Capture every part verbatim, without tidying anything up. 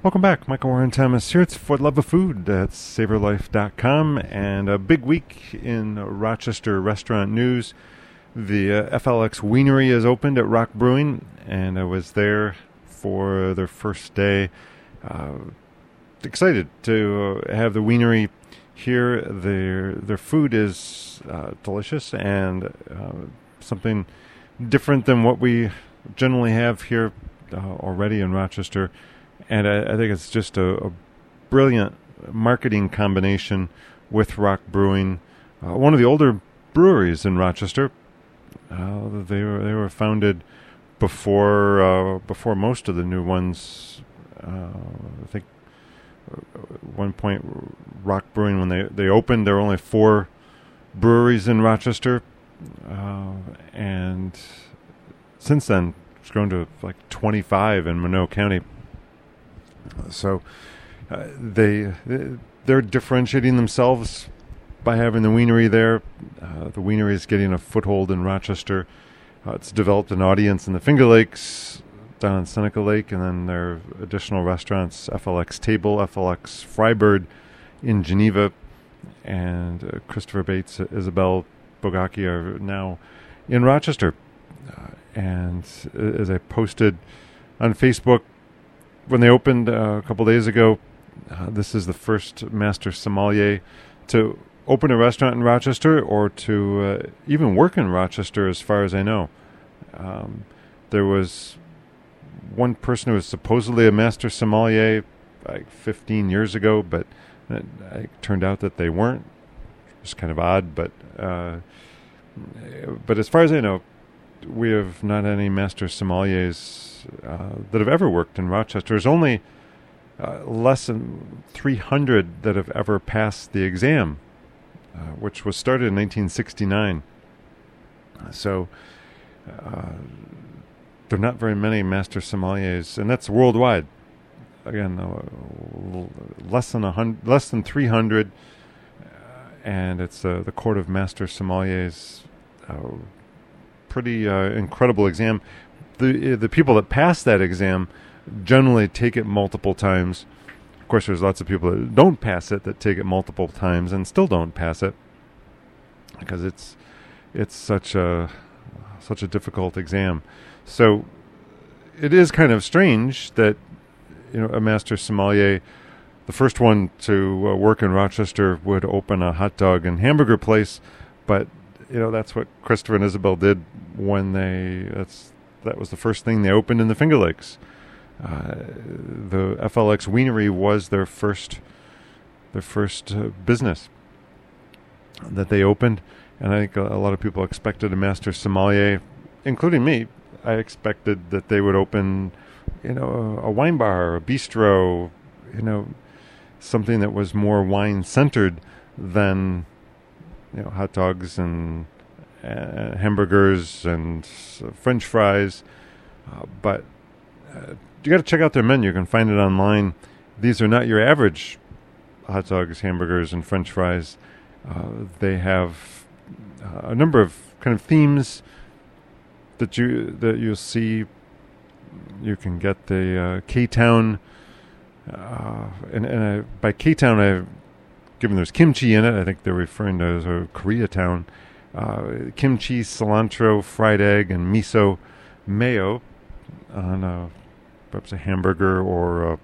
Welcome back. Michael Warren Thomas here. It's For the Love of Food at savor life dot com, and a big week in Rochester restaurant news. The uh, F L X Wienery is opened at Rock Brewing, and I was there for their first day. Uh, excited to uh, have the Wienery here. Their their food is uh, delicious and uh, something different than what we generally have here uh, already in Rochester. And I, I think it's just a, a brilliant marketing combination with Rock Brewing, uh, one of the older breweries in Rochester. Uh, they were they were founded before uh, before most of the new ones. Uh, I think at one point Rock Brewing, when they, they opened, there were only four breweries in Rochester, uh, and since then it's grown to like twenty-five in Monroe County. So uh, they they're differentiating themselves by having the Wienery there. Uh, the Wienery is getting a foothold in Rochester. Uh, it's developed an audience in the Finger Lakes down on Seneca Lake, and then there are additional restaurants: F L X Table, F L X Frybird in Geneva, and uh, Christopher Bates, Isabel Bogacki are now in Rochester. Uh, and as I posted on Facebook when they opened uh, a couple days ago, uh, this is the first master sommelier to open a restaurant in Rochester, or to uh, even work in Rochester, as far as I know. Um, there was one person who was supposedly a master sommelier like fifteen years ago, but it, it turned out that they weren't. It's kind of odd, but uh, but as far as I know, we have not any master sommeliers uh, that have ever worked in Rochester. There's only uh, less than three hundred that have ever passed the exam, uh, which was started in nineteen sixty-nine. So uh, there are not very many master sommeliers, and that's worldwide. Again, uh, less than a hundred, less than three hundred, uh, and it's uh, the Court of Master Sommeliers. Uh, pretty uh, incredible exam. The the people that pass that exam generally take it multiple times. Of course, there's lots of people that don't pass it that take it multiple times and still don't pass it, because it's it's such a such a difficult exam. So it is kind of strange that, you know, a master sommelier, the first one to uh, work in Rochester, would open a hot dog and hamburger place, but you know, that's what Christopher and Isabel did when they, that's, that was the first thing they opened in the Finger Lakes. Uh, the F L X Wienery was their first, their first uh, business that they opened. And I think a, a lot of people expected a master sommelier, including me. I expected that they would open, you know, a, a wine bar, a bistro, you know, something that was more wine-centered than, you know, hot dogs and uh, hamburgers and uh, French fries. Uh, but uh, you got to check out their menu. You can find it online. These are not your average hot dogs, hamburgers, and French fries. Uh, they have uh, a number of kind of themes that you that you'll see. You can get the uh, K-Town, uh, and, and I, by K-Town, I've given there's kimchi in it. I think they're referring to it as a Koreatown. Uh, kimchi, cilantro, fried egg, and miso mayo on a, perhaps a hamburger or a,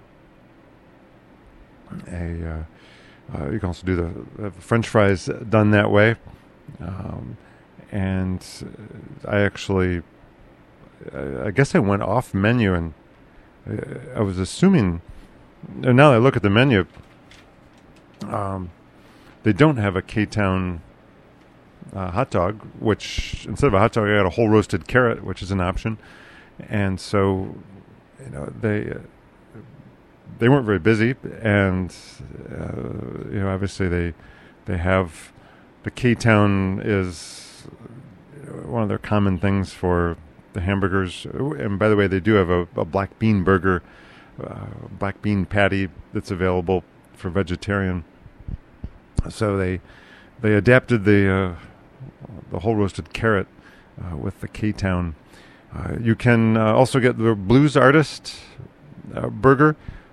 a uh, uh, you can also do the uh, French fries done that way. Um, and I actually, I, I guess I went off menu, and I, I was assuming, and now that I look at the menu, Um, they don't have a K-Town uh, hot dog, which instead of a hot dog, I got a whole roasted carrot, which is an option. And so, you know, they uh, they weren't very busy, and uh, you know, obviously they they have the K-Town is one of their common things for the hamburgers. And by the way, they do have a, a black bean burger, uh, black bean patty that's available for vegetarian. So they they adapted the uh, the whole roasted carrot uh, with the K-Town. Uh, you can uh, also get the Blues Artist uh, burger,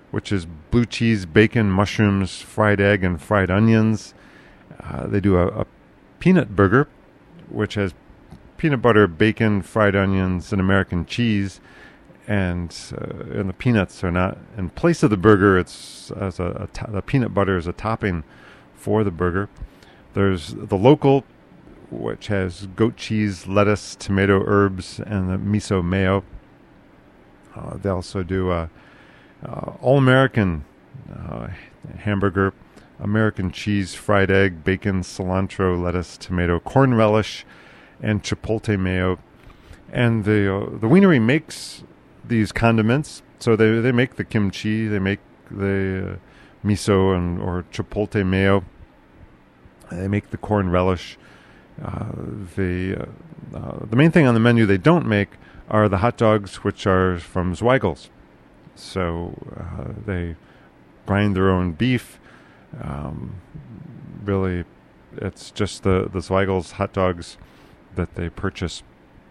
which is blue cheese, bacon, mushrooms, fried egg, and fried onions. Uh, they do a, a peanut burger, which has peanut butter, bacon, fried onions, and American cheese. And uh, and the peanuts are not in place of the burger. It's as a, a to- the peanut butter is a topping for the burger. There's the local, which has goat cheese, lettuce, tomato, herbs, and the miso mayo. Uh, they also do a, a all-American uh, hamburger, American cheese, fried egg, bacon, cilantro, lettuce, tomato, corn relish, and chipotle mayo. And the uh, the wienery makes these condiments. So they they make the kimchi, they make the uh, miso and or chipotle mayo. They make the corn relish. Uh, the uh, uh, the main thing on the menu they don't make are the hot dogs, which are from Zweigel's. So uh, they grind their own beef. Um, really, it's just the, the Zweigel's hot dogs that they purchase.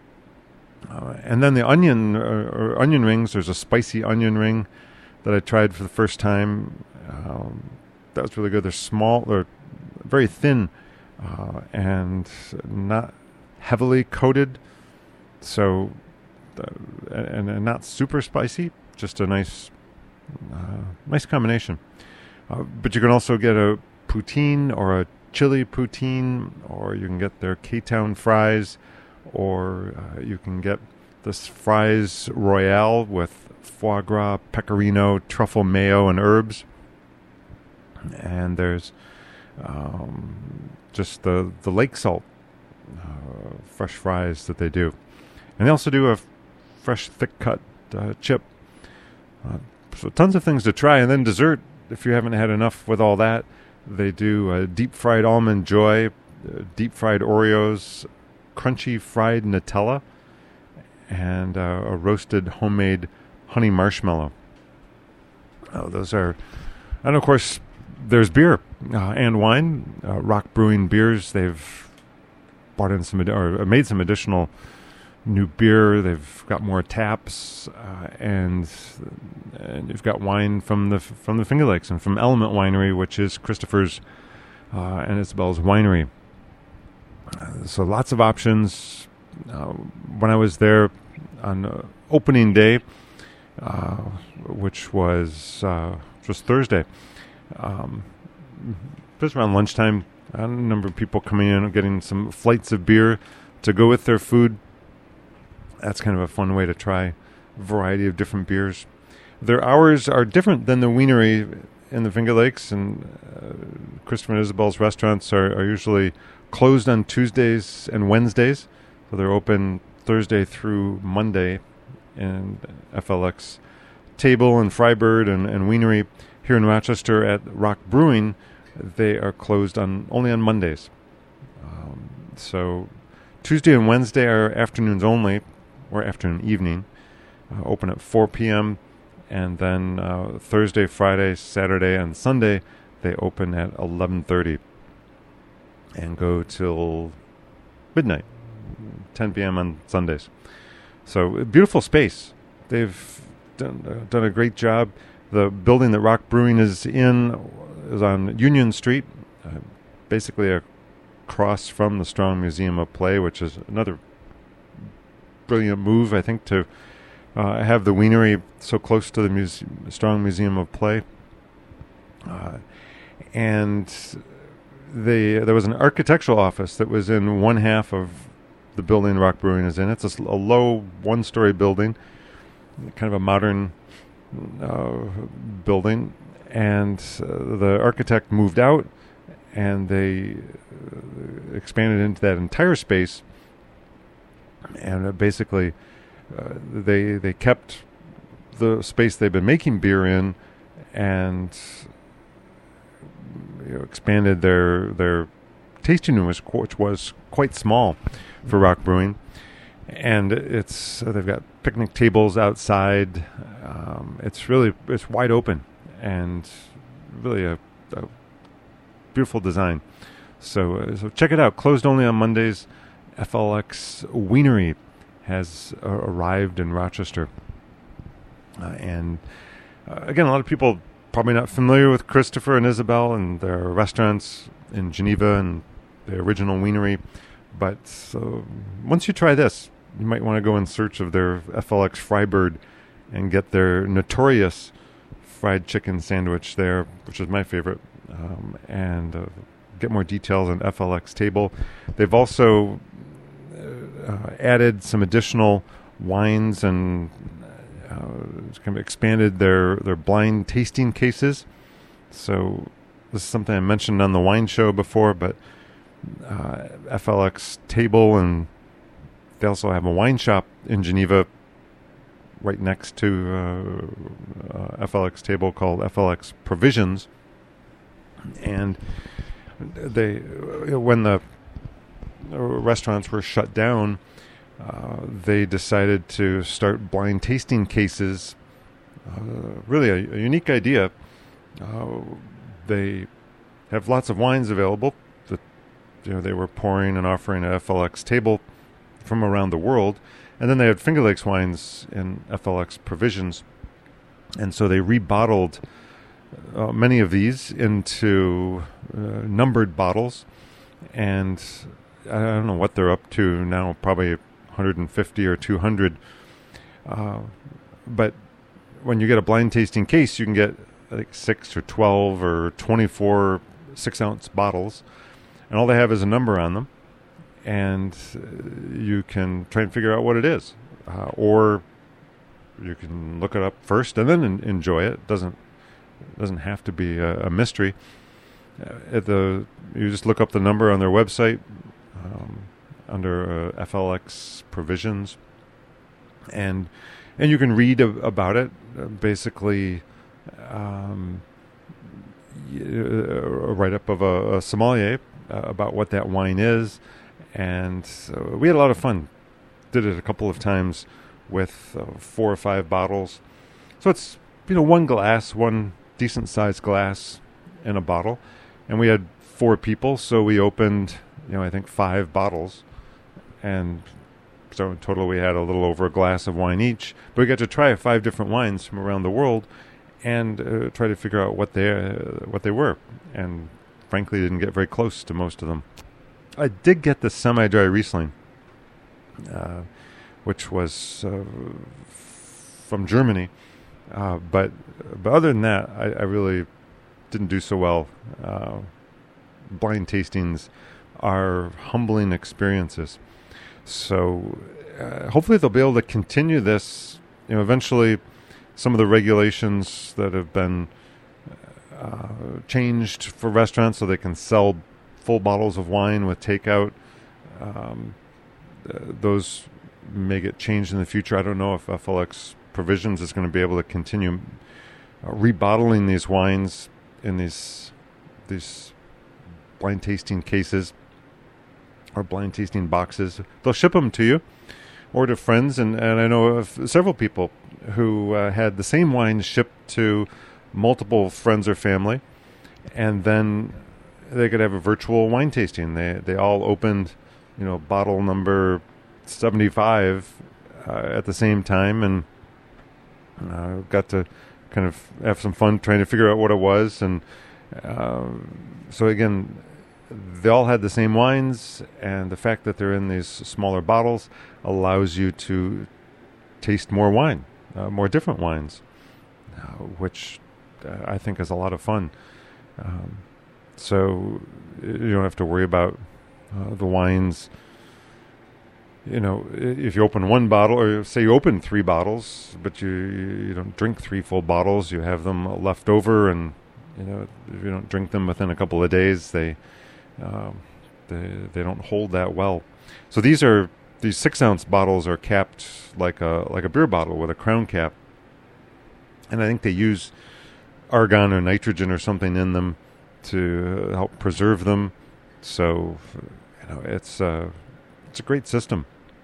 Uh, and then the onion uh, or onion rings. There's a spicy onion ring that I tried for the first time. Um, that was really good. They're small. They're very thin uh, and not heavily coated. So uh, and, and not super spicy. Just a nice, uh, nice combination. Uh, but you can also get a poutine or a chili poutine, or you can get their K-Town fries, or uh, you can get this fries royale with foie gras, pecorino, truffle mayo, and herbs. And there's um, just the, the lake salt uh, fresh fries that they do. And they also do a f- fresh thick cut uh, chip. Uh, so tons of things to try. And then dessert, if you haven't had enough with all that, they do uh, deep fried almond joy, uh, deep fried Oreos, crunchy fried Nutella, and uh, a roasted homemade honey marshmallow. Oh, those are, and of course, there's beer uh, and wine. Uh, Rock Brewing Beers, they've brought in some, ad- or made some additional new beer. They've got more taps, uh, and and you've got wine from the from the Finger Lakes and from Element Winery, which is Christopher's uh, and Isabel's winery. Uh, so lots of options. Uh, when I was there on uh, opening day, uh, which was uh, just Thursday, um, just around lunchtime, I had a number of people coming in and getting some flights of beer to go with their food. That's kind of a fun way to try a variety of different beers. Their hours are different than the wienery in the Finger Lakes, and uh, Christopher and Isabel's restaurants are, are usually closed on Tuesdays and Wednesdays. So they're open Thursday through Monday in F L X Table and Frybird and, and Wienery. Here in Rochester at Rock Brewing, they are closed on only on Mondays. Um, so Tuesday and Wednesday are afternoons only, or afternoon evening, uh, open at four p.m., and then uh, Thursday, Friday, Saturday, and Sunday, they open at eleven thirty and go till midnight, ten p.m. on Sundays. So, a beautiful space. They've done, uh, done a great job. The building that Rock Brewing is in is on Union Street, uh, basically across from the Strong Museum of Play, which is another brilliant move, I think, to uh, have the wienery so close to the muse- Strong Museum of Play. Uh, and they, there was an architectural office that was in one half of the building Rock Brewing is in. It's a, a low one-story building, kind of a modern uh, building. And uh, the architect moved out, and they uh, expanded into that entire space. And uh, basically, uh, they they kept the space they've been making beer in, and you know, expanded their their tasting room, which, which was quite small for Rock Brewing. And it's uh, they've got picnic tables outside. Um, it's really it's wide open and really a, a beautiful design. So uh, so check it out. Closed only on Mondays. F L X Wienery has uh, arrived in Rochester, uh, and Uh, again, a lot of people probably not familiar with Christopher and Isabel and their restaurants in Geneva and the original wienery. But uh, once you try this, you might want to go in search of their F L X Freiburg and get their notorious fried chicken sandwich there, which is my favorite, um, and uh, get more details on F L X Table. They've also uh, added some additional wines and uh, kind of expanded their, their blind tasting cases. So this is something I mentioned on the wine show before, but uh, F L X Table, and they also have a wine shop in Geneva right next to uh, uh, F L X Table called F L X Provisions. And they, when the restaurants were shut down, uh, they decided to start blind tasting cases. Uh, really a, a unique idea. Uh, they have lots of wines available that, you know, they were pouring and offering at F L X Table from around the world. And then they had Finger Lakes wines in F L X Provisions. And so they rebottled uh, many of these into uh, numbered bottles. And I don't know what they're up to now, probably one hundred fifty or two hundred. Uh, but when you get a blind tasting case, you can get like six or twelve or twenty-four six-ounce bottles. And all they have is a number on them. And you can try and figure out what it is, uh, or you can look it up first and then en- enjoy it. It doesn't doesn't have to be a, a mystery. Uh, at the you just look up the number on their website um, under uh, F L X Provisions, and and you can read a, about it. Uh, basically, um, a write-up of a, a sommelier uh, about what that wine is. And uh, we had a lot of fun. Did it a couple of times with uh, four or five bottles. So it's, you know, one glass, one decent-sized glass in a bottle. And we had four people, so we opened, you know, I think five bottles. And so in total we had a little over a glass of wine each. But we got to try five different wines from around the world and uh, try to figure out what they, uh, what they were. And frankly, didn't get very close to most of them. I did get the semi-dry Riesling, uh, which was uh, from Germany. Uh, but but other than that, I, I really didn't do so well. Uh, blind tastings are humbling experiences. So uh, hopefully they'll be able to continue this. You know, eventually some of the regulations that have been uh, changed for restaurants so they can sell full bottles of wine with takeout. Um, uh, those may get changed in the future. I don't know if F L X Provisions is going to be able to continue uh, rebottling these wines in these these blind tasting cases or blind tasting boxes. They'll ship them to you or to friends, and, and I know of several people who uh, had the same wine shipped to multiple friends or family, and then they could have a virtual wine tasting. They they all opened, you know, bottle number seventy-five uh, at the same time, and uh, got to kind of have some fun trying to figure out what it was. And uh, so again, they all had the same wines, and the fact that they're in these smaller bottles allows you to taste more wine, uh, more different wines, uh, which uh, I think is a lot of fun. Um, So you don't have to worry about uh, the wines. You know, if you open one bottle, or say you open three bottles, but you you don't drink three full bottles, you have them left over, and you know, if you don't drink them within a couple of days, they um, they they don't hold that well. So these are these six ounce bottles are capped like a like a beer bottle with a crown cap, and I think they use argon or nitrogen or something in them to help preserve them. So, you know, it's uh, it's a great system,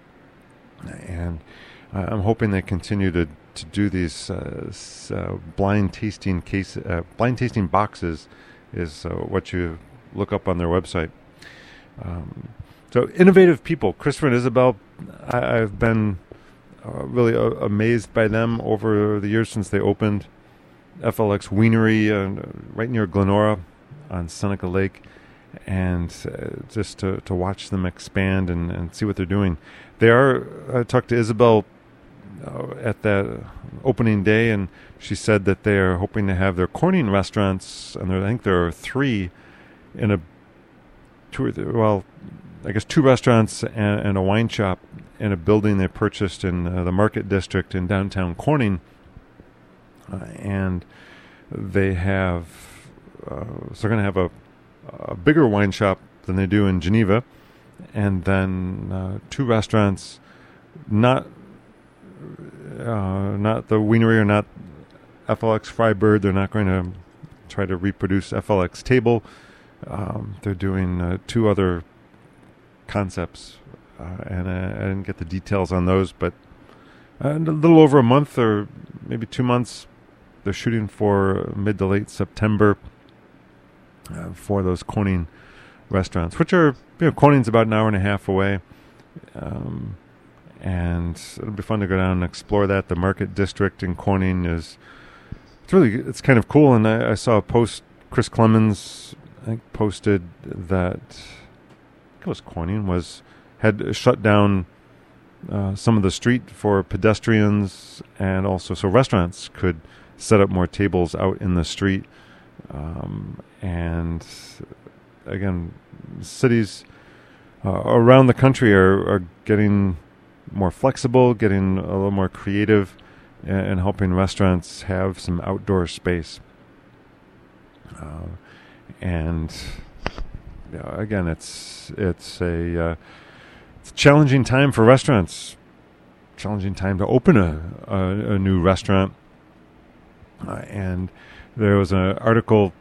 and uh, I'm hoping they continue to to do these uh, uh, blind tasting case uh, blind tasting boxes. Is uh, what you look up on their website. Um, so innovative people, Christopher and Isabel. I, I've been uh, really uh, amazed by them over the years since they opened. F L X Wienery uh, right near Glenora on Seneca Lake, and uh, just to, to watch them expand and, and see what they're doing. They are, I talked to Isabel uh, at that opening day, and she said that they are hoping to have their Corning restaurants, and there, I think there are three in a, two or th- well, I guess two restaurants and, and a wine shop in a building they purchased in uh, the Market District in downtown Corning. Uh, and they have, uh, so they're going to have a, a bigger wine shop than they do in Geneva, and then uh, two restaurants, not uh, not the Wienery or not F L X Frybird. They're not going to try to reproduce F L X Table. Um, they're doing uh, two other concepts, uh, and uh, I didn't get the details on those, but uh, a little over a month or maybe two months. They're shooting for mid to late September uh, for those Corning restaurants, which are, you know, Corning's about an hour and a half away. Um, and it'll be fun to go down and explore that. The Market District in Corning is, it's really, it's kind of cool. And I, I saw a post, Chris Clemens, I think, posted that, I think it was Corning, was, had shut down uh, some of the street for pedestrians, and also so restaurants could set up more tables out in the street. Um, and again, cities uh, around the country are, are getting more flexible, getting a little more creative, and, and helping restaurants have some outdoor space. Uh, and yeah, again, it's it's a uh, it's a challenging time for restaurants. Challenging time to open a a, a new restaurant. Uh, and there was an article,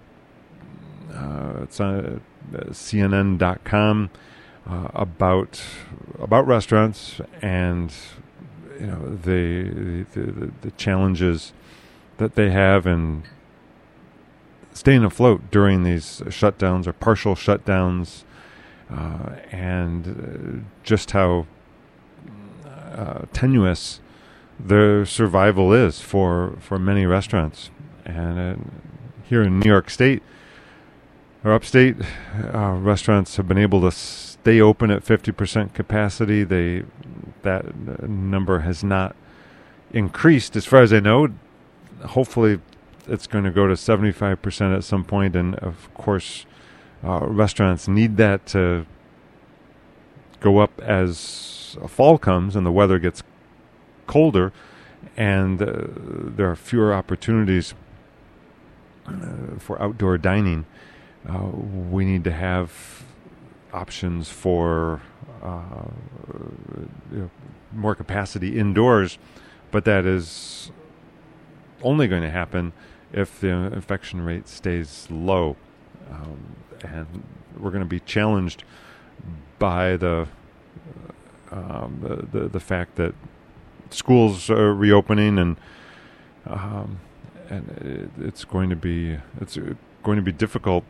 uh, it's on uh, C N N dot com, uh, about about restaurants and, you know, the, the the challenges that they have in staying afloat during these shutdowns or partial shutdowns, uh, and uh, just how uh, tenuous their survival is for, for many restaurants. And uh, here in New York State or upstate, uh, restaurants have been able to stay open at fifty percent capacity. They that number has not increased as far as I know. Hopefully it's going to go to seventy-five percent at some point, and of course uh, restaurants need that to go up as fall comes and the weather gets colder, and uh, there are fewer opportunities uh, for outdoor dining. Uh, we need to have options for uh, you know, more capacity indoors, but that is only going to happen if the infection rate stays low. Um, and we're going to be challenged by the, um, the, the the fact that schools are reopening, and um, and it, it's going to be it's going to be difficult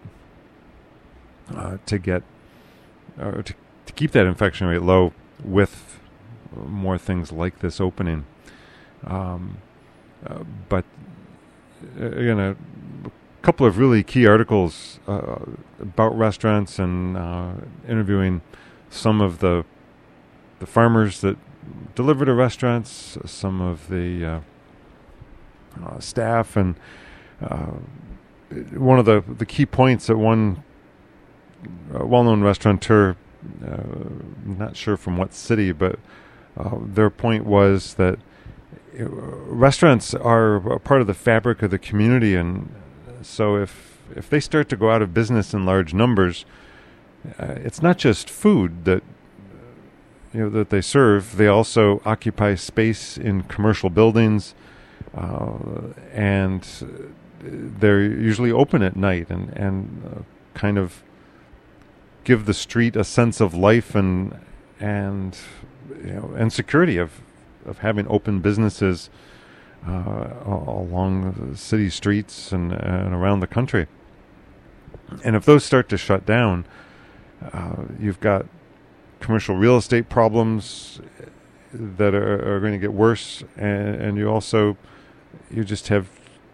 uh, to get uh, to to keep that infection rate low with more things like this opening. Um, uh, but again, a couple of really key articles uh, about restaurants, and uh, interviewing some of the the farmers that deliver to restaurants, some of the uh, uh, staff, and uh, one of the, the key points that one uh, well-known restaurateur, uh, not sure from what city, but uh, their point was that uh, restaurants are a part of the fabric of the community, and so if if they start to go out of business in large numbers, uh, it's not just food that you know that they serve. They also occupy space in commercial buildings, uh, and they're usually open at night, and and uh, kind of give the street a sense of life and and you know and security of of having open businesses uh, along the city streets and, and around the country. And if those start to shut down, uh, you've got commercial real estate problems that are, are going to get worse, and, and you also you just have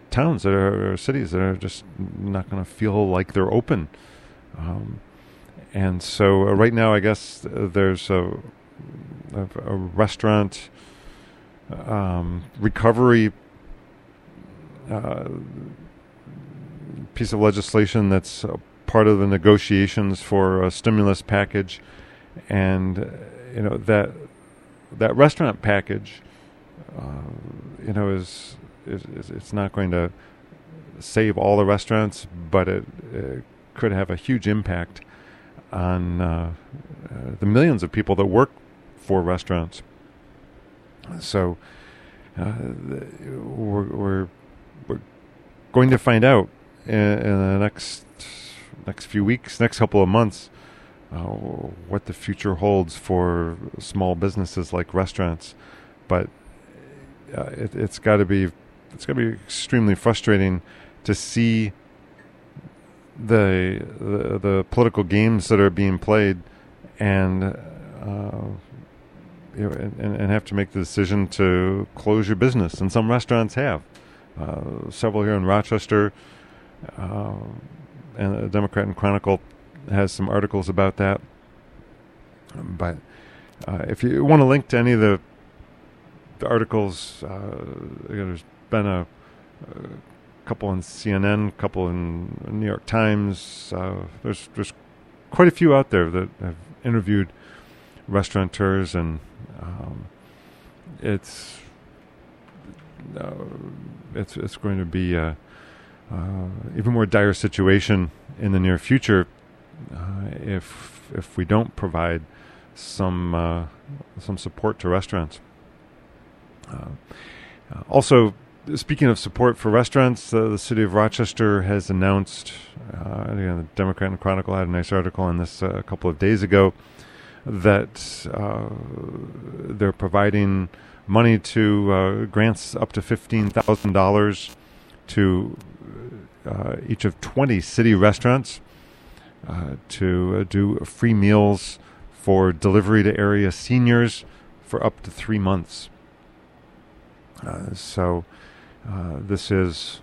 towns that are or cities that are just not going to feel like they're open. Um, and so uh, right now, I guess uh, there's a, a, a restaurant um, recovery uh, piece of legislation that's uh, part of the negotiations for a stimulus package, and uh, you know that that restaurant package, uh, you know, is, is, is it's not going to save all the restaurants, but it, it could have a huge impact on uh, uh, the millions of people that work for restaurants. So uh, we're, we're we're going to find out in, in the next next few weeks, next couple of months, uh, what the future holds for small businesses like restaurants. But uh, it, it's got to be it's got to be extremely frustrating to see the, the the political games that are being played, and uh, you know, and, and have to make the decision to close your business. And some restaurants have. Uh, several here in Rochester, uh, and the Democrat and Chronicle has some articles about that. Um, but uh, if you want to link to any of the, the articles, uh, you know, there's been a, a couple in C N N, a couple in New York Times. Uh, there's there's quite a few out there that have interviewed restaurateurs, and um, it's uh, it's it's going to be a, uh, even more dire situation in the near future uh, if if we don't provide some uh, some support to restaurants. Uh, uh, also, speaking of support for restaurants, uh, the city of Rochester has announced, uh, again, the Democrat and Chronicle had a nice article on this uh, a couple of days ago, that uh, they're providing money to uh, grants up to fifteen thousand dollars to uh, each of twenty city restaurants uh, to uh, do free meals for delivery to area seniors for up to three months. Uh, so uh, this is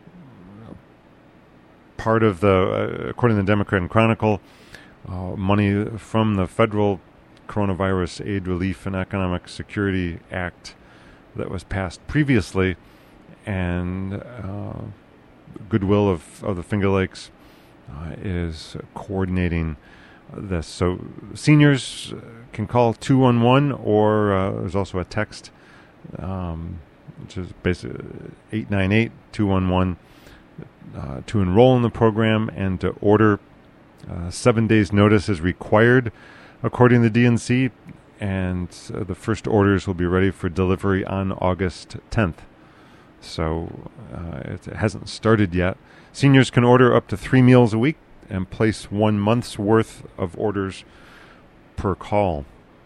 part of the, uh, according to the Democrat and Chronicle, uh, money from the federal Coronavirus Aid, Relief, and Economic Security Act that was passed previously, and uh, Goodwill of, of the Finger Lakes uh, is coordinating this. So seniors can call two one one, or uh, there's also a text, um, which is basically eight nine eight, two one one, uh, to enroll in the program and to order. Uh, seven days notice is required according to the D N C, and uh, the first orders will be ready for delivery on August tenth. So uh, it hasn't started yet. Seniors can order up to three meals a week and place one month's worth of orders per call.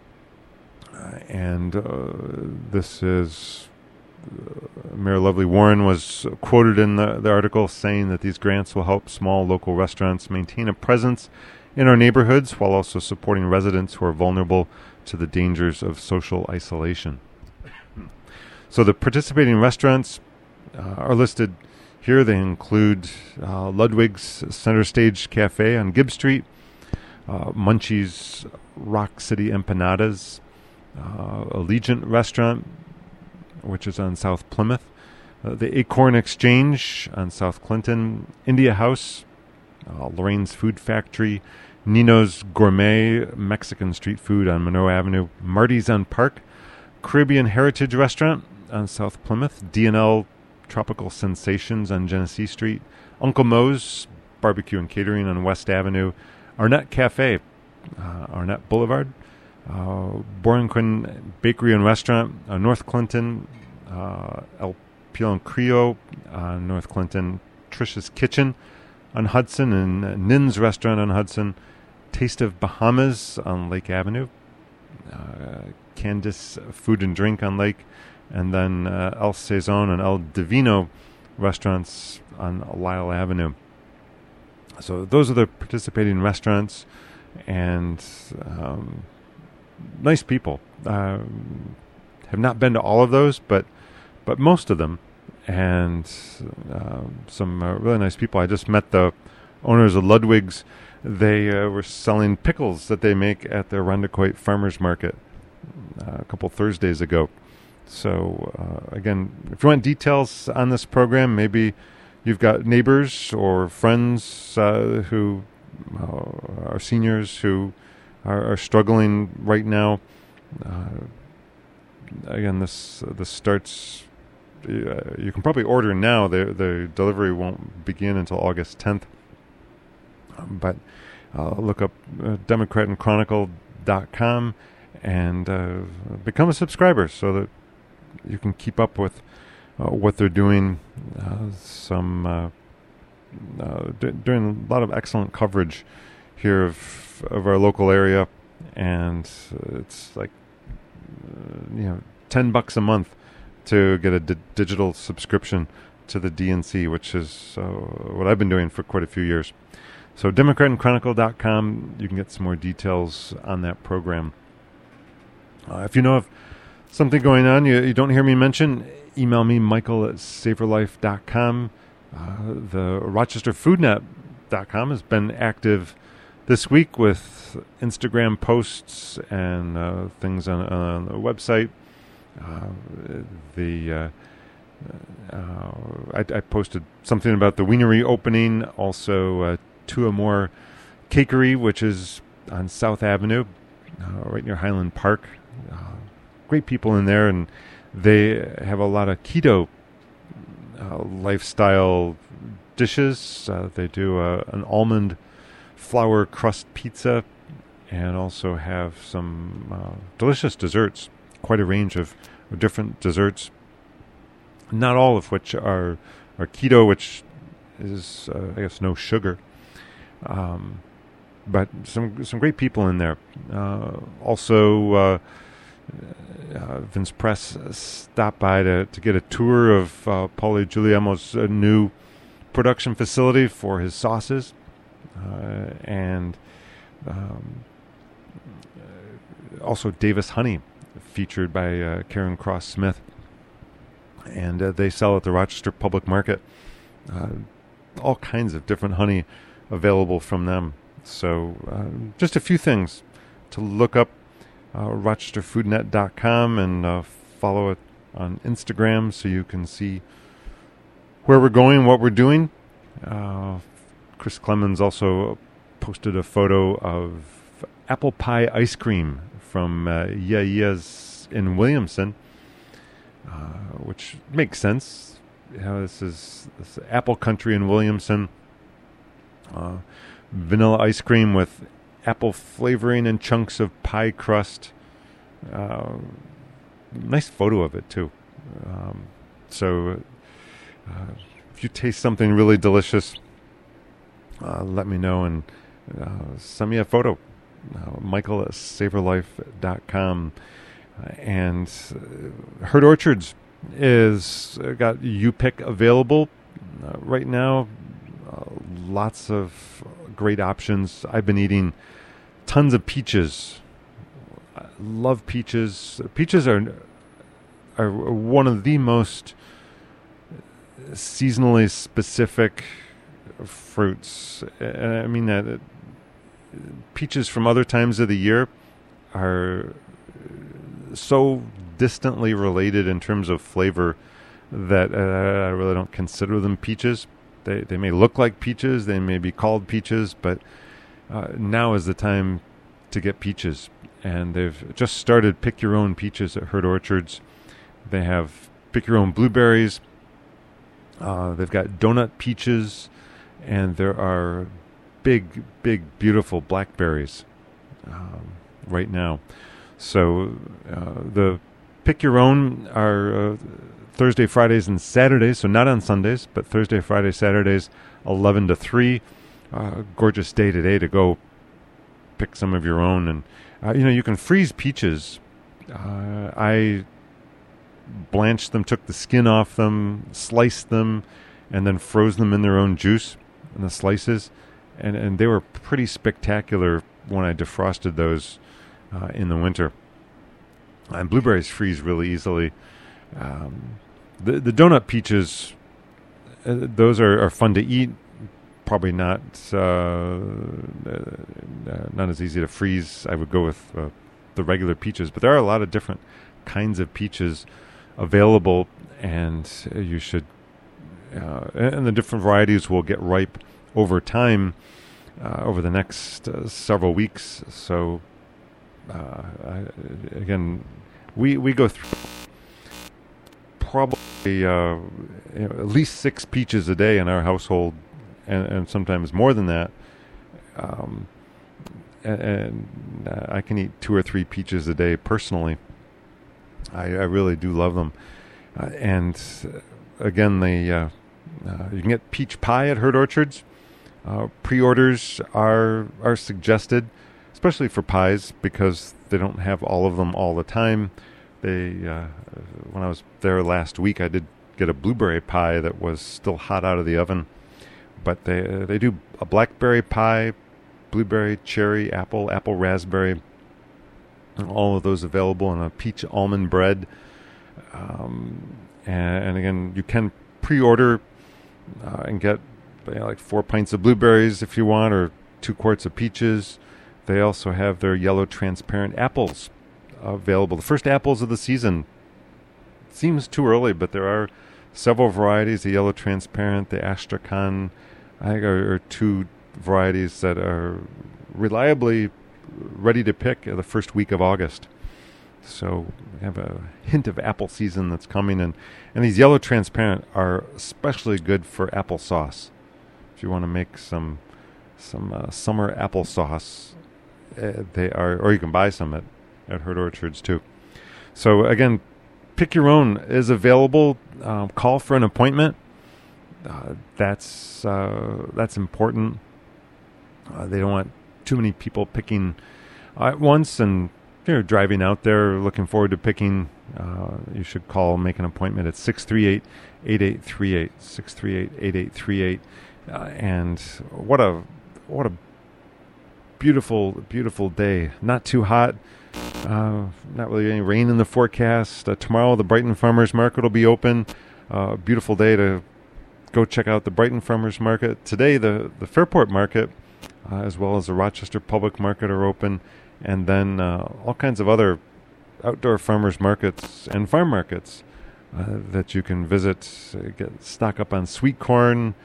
Uh, and uh, this is, uh, Mayor Lovely Warren was quoted in the, the article saying that these grants will help small local restaurants maintain a presence in our neighborhoods while also supporting residents who are vulnerable to the dangers of social isolation. So the participating restaurants uh, are listed here. They include uh, Ludwig's Center Stage Cafe on Gibb Street, uh, Munchie's Rock City Empanadas, uh, Allegiant Restaurant, which is on South Plymouth, uh, the Acorn Exchange on South Clinton, India House, uh, Lorraine's Food Factory, Nino's Gourmet Mexican Street Food on Monroe Avenue, Marty's on Park, Caribbean Heritage Restaurant on South Plymouth, D and L Tropical Sensations on Genesee Street, Uncle Moe's Barbecue and Catering on West Avenue, Arnett Cafe, uh, Arnett Boulevard, uh, Borinquin Bakery and Restaurant on North Clinton, uh, El Pilon Crio on North Clinton, Trish's Kitchen on Hudson, and uh, Nin's Restaurant on Hudson, Taste of Bahamas on Lake Avenue, uh, Candice Food and Drink on Lake, and then uh, El Saison and El Divino restaurants on Lyle Avenue. So those are the participating restaurants, and um, nice people. Uh, have not been to all of those, but but most of them, and uh, some uh, really nice people. I just met the owners of Ludwig's. They uh, were selling pickles that they make at the Rondequoit Farmers Market uh, a couple Thursdays ago. So, uh, again, if you want details on this program, maybe you've got neighbors or friends uh, who uh, are seniors who are, are struggling right now. Uh, again, this this starts. Uh, you can probably order now. The the delivery won't begin until August tenth. Um, but uh, look up uh, Democrat and Chronicle dot com and uh, become a subscriber so that you can keep up with uh, what they're doing. Uh, some uh, uh, d- doing a lot of excellent coverage here of of our local area, and uh, it's like uh, you know ten bucks a month to get a di- digital subscription to the D N C, which is uh, what I've been doing for quite a few years. So Democrat and Chronicle dot com, you can get some more details on that program. Uh, if you know of something going on you, you don't hear me mention, email me, Michael at Savor Life dot com. Uh, the Rochester Food Net dot com has been active this week with Instagram posts and uh, things on, on the website. Uh, the uh, uh, I, I posted something about the Wienery opening, also uh, Two Amore Cakery, which is on South Avenue, uh, right near Highland Park. Uh, great people in there, and they have a lot of keto uh, lifestyle dishes. Uh, they do uh, an almond flour crust pizza, and also have some uh, delicious desserts. Quite a range of, of different desserts, not all of which are are keto, which is uh, I guess no sugar. Um, but some some great people in there. Uh, also, uh, uh, Vince Press stopped by to, to get a tour of uh, Paulie Giuliamo's uh, new production facility for his sauces, uh, and um, also Davis Honey, featured by uh, Karen Cross Smith, and uh, they sell at the Rochester Public Market. Uh, all kinds of different honey available from them. So uh, just a few things to look up, uh, Rochester Food Net dot com, and uh, follow it on Instagram so you can see where we're going, what we're doing. Uh, Chris Clemens also posted a photo of apple pie ice cream from uh, Yeah Yeah's in Williamson, uh, which makes sense. You know, this is this is apple country in Williamson. Uh, vanilla ice cream with apple flavoring and chunks of pie crust. Uh, nice photo of it too. Um, so uh, if you taste something really delicious, uh, let me know and uh, send me a photo. Uh, Michael at Savor Life dot com. Uh, and uh, Herd Orchards is uh, got U-Pick available uh, right now. Uh, lots of great options. I've been eating tons of peaches. I love peaches. Peaches are are one of the most seasonally specific fruits. And I mean that. Peaches from other times of the year are so distantly related in terms of flavor that uh, I really don't consider them peaches. They they may look like peaches, they may be called peaches, but uh, now is the time to get peaches. And they've just started Pick Your Own Peaches at Herd Orchards. They have Pick Your Own Blueberries. Uh, they've got donut peaches, and there are big, big, beautiful blackberries um, right now. So uh, the Pick Your Own are uh, Thursday, Fridays, and Saturdays, so not on Sundays, but Thursday, Friday, Saturdays, eleven to three. Uh, gorgeous day today to go pick some of your own. And, uh, you know, you can freeze peaches. Uh, I blanched them, took the skin off them, sliced them, and then froze them in their own juice in the slices. And and they were pretty spectacular when I defrosted those uh, in the winter. And blueberries freeze really easily. Um, the the donut peaches, uh, those are, are fun to eat. Probably not uh, uh, not as easy to freeze. I would go with uh, the regular peaches, but there are a lot of different kinds of peaches available, and you should. Uh, and the different varieties will get ripe over time, uh, over the next uh, several weeks. So, uh, I, again, we we go through probably uh, you know, at least six peaches a day in our household, and, and sometimes more than that. Um, and and uh, I can eat two or three peaches a day personally. I, I really do love them, uh, and uh, again, the uh, uh, you can get peach pie at Herd Orchards. Uh, pre-orders are are suggested, especially for pies, because they don't have all of them all the time. They uh, when I was there last week, I did get a blueberry pie that was still hot out of the oven, but they uh, they do a blackberry pie, blueberry, cherry, apple, apple raspberry, and all of those available in a peach almond bread. Um, and, and again, you can pre-order uh, and get you know, like four pints of blueberries if you want, or two quarts of peaches. They also have their yellow transparent apples available. The first apples of the season. Seems too early, but there are several varieties. The yellow transparent, the Astrakhan, I think are, are two varieties that are reliably ready to pick the first week of August. So we have a hint of apple season that's coming, and, and these yellow transparent are especially good for applesauce. If you want to make some some uh, summer applesauce, uh, they are, or you can buy some at, at Herd Orchards too. So again, pick your own is available. Um, call for an appointment. Uh, that's uh, that's important. Uh, they don't want too many people picking at once, and if you're driving out there looking forward to picking, uh, you should call and make an appointment at six three eight, eight eight three eight, six three eight, eight eight three eight. Uh, and what a what a beautiful, beautiful day. Not too hot. Uh, not really any rain in the forecast. Uh, tomorrow the Brighton Farmers Market will be open. Uh, beautiful day to go check out the Brighton Farmers Market. Today the, the Fairport Market, uh, as well as the Rochester Public Market, are open. And then uh, all kinds of other outdoor farmers markets and farm markets uh, that you can visit. Uh, get stock up on sweet corn.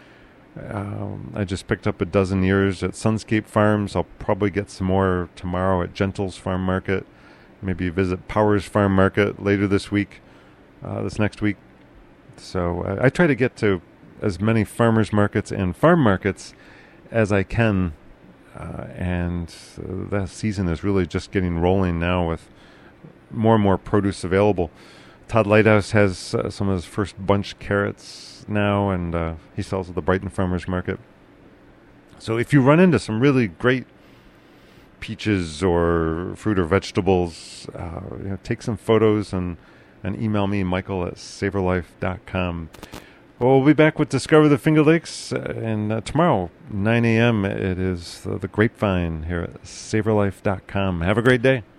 Um, I just picked up a dozen ears at Sunscape Farms. I'll probably get some more tomorrow at Gentles Farm Market. Maybe visit Powers Farm Market later this week, uh, this next week. So uh, I try to get to as many farmers markets and farm markets as I can. Uh, and uh, that season is really just getting rolling now with more and more produce available. Todd Lighthouse has uh, some of his first bunch carrots now, and uh, he sells at the Brighton Farmers Market. So if you run into some really great peaches or fruit or vegetables, uh, you know, take some photos and, and email me, Michael at savorlife dot com. Well, we'll be back with Discover the Finger Lakes, uh, and uh, tomorrow, nine a.m., it is uh, the Grapevine here at savor life dot com. Have a great day.